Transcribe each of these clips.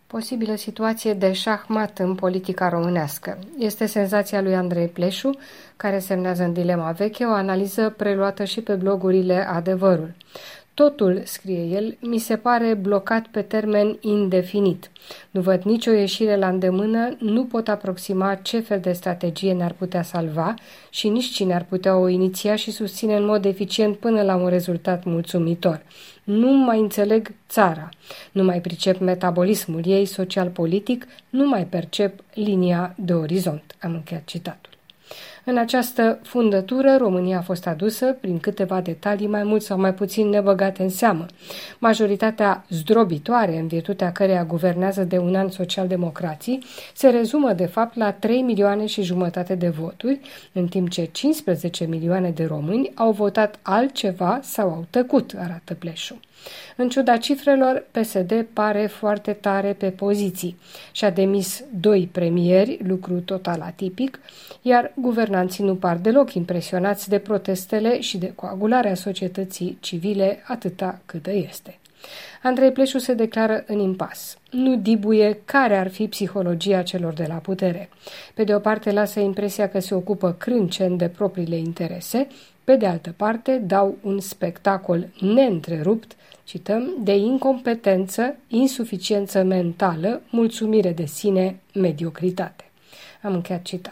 Posibilă situație de șahmat în politica românească. Este senzația lui Andrei Pleșu, care semnează în Dilema Veche o analiză preluată și pe blogurile Adevărul. Totul, scrie el, mi se pare blocat pe termen indefinit. Nu văd nicio ieșire la îndemână, nu pot aproxima ce fel de strategie ne-ar putea salva și nici cine ar putea o iniția și susține în mod eficient până la un rezultat mulțumitor. Nu mai înțeleg țara, nu mai pricep metabolismul ei social-politic, nu mai percep linia de orizont. Am încheiat citatul. În această fundătură, România a fost adusă prin câteva detalii mai mult sau mai puțin nebăgate în seamă. Majoritatea zdrobitoare, în virtutea căreia guvernează de un an socialdemocrații, se rezumă de fapt la 3,5 milioane de voturi, în timp ce 15 milioane de români au votat altceva sau au tăcut, arată Pleșu. În ciuda cifrelor, PSD pare foarte tare pe poziții. Și-a demis 2 premieri, lucru total atipic, iar guvernanții nu par deloc impresionați de protestele și de coagularea societății civile atâta câtă este. Andrei Pleșu se declară în impas. Nu dibuie care ar fi psihologia celor de la putere. Pe de o parte lasă impresia că se ocupă crâncen de propriile interese, pe de altă parte dau un spectacol neîntrerupt, cităm, de incompetență, insuficiență mentală, mulțumire de sine, mediocritate. Am încheiat citatul.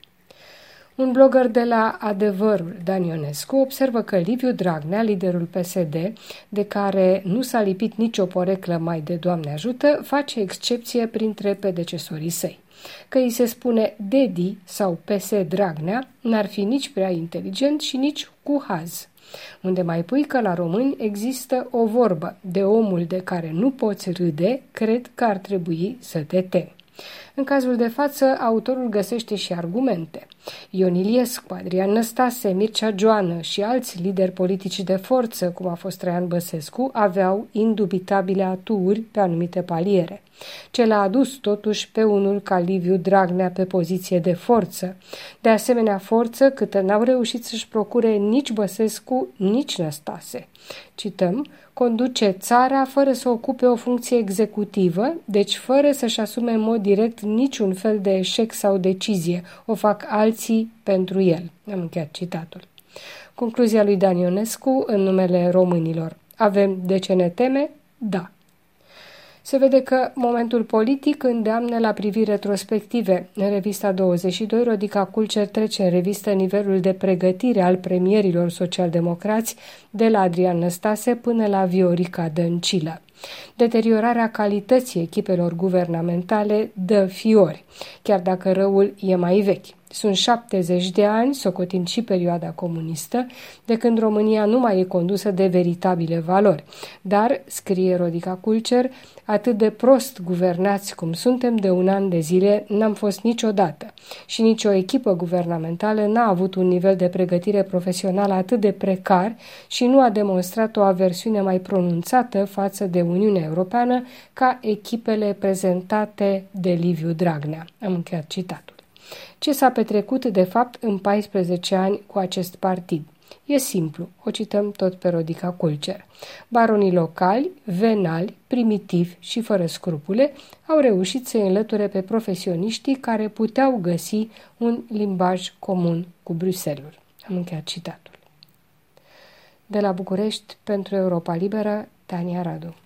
Un blogger de la Adevărul, Dan Ionescu, observă că Liviu Dragnea, liderul PSD, de care nu s-a lipit nicio poreclă mai de Doamne ajută, face excepție printre predecesorii săi. Că îi se spune Dedi sau PS Dragnea n-ar fi nici prea inteligent și nici cu haz. Unde mai pui că la români există o vorbă, de omul de care nu poți râde, cred că ar trebui să te temi. În cazul de față, autorul găsește și argumente. Ion Iliescu, Adrian Năstase, Mircea Joană și alți lideri politici de forță, cum a fost Traian Băsescu, aveau indubitabile aturi pe anumite paliere. Ce l-a adus totuși pe unul ca Liviu Dragnea pe poziție de forță. De asemenea forță câtă n-au reușit să-și procure nici Băsescu, nici Năstase. Cităm, conduce țara fără să ocupe o funcție executivă, deci fără să-și asume în mod direct niciun fel de eșec sau decizie. O fac alții pentru el. Am încheiat citatul. Concluzia lui Dan Ionescu în numele românilor. Avem de ce ne teme? Da. Se vede că momentul politic îndeamnă la priviri retrospective. În revista 22, Rodica Culcer trece în revistă nivelul de pregătire al premierilor socialdemocrați de la Adrian Năstase până la Viorica Dăncilă. Deteriorarea calității echipelor guvernamentale dă fiori, chiar dacă răul e mai vechi. Sunt 70 de ani, socotind și perioada comunistă, de când România nu mai e condusă de veritabile valori. Dar, scrie Rodica Culcer, atât de prost guvernați cum suntem de un an de zile n-am fost niciodată și nicio echipă guvernamentală n-a avut un nivel de pregătire profesională atât de precar și nu a demonstrat o aversiune mai pronunțată față de Uniunea Europeană ca echipele prezentate de Liviu Dragnea. Am încheiat citatul. Ce s-a petrecut, de fapt, în 14 ani cu acest partid? E simplu, o cităm tot pe Rodica Culcer. Baronii locali, venali, primitivi și fără scrupule au reușit să înlăture pe profesioniștii care puteau găsi un limbaj comun cu Bruxelles. Am încheiat citatul. De la București, pentru Europa Liberă, Tania Radu.